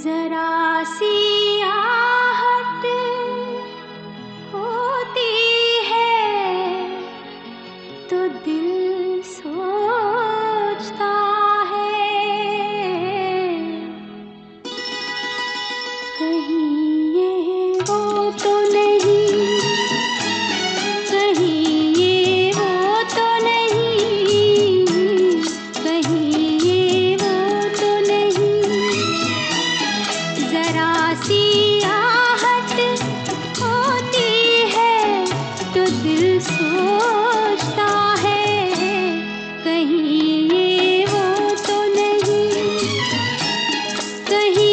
जरा सी आहट होती है तो दिल सोचता है, कहीं ये वो तो नहीं, कहीं ये वो तो नहीं, कहीं ये वो तो नहीं। जरा सी आहट होती है तो दिल सोचता है, कहीं ये वो तो नहीं, कहीं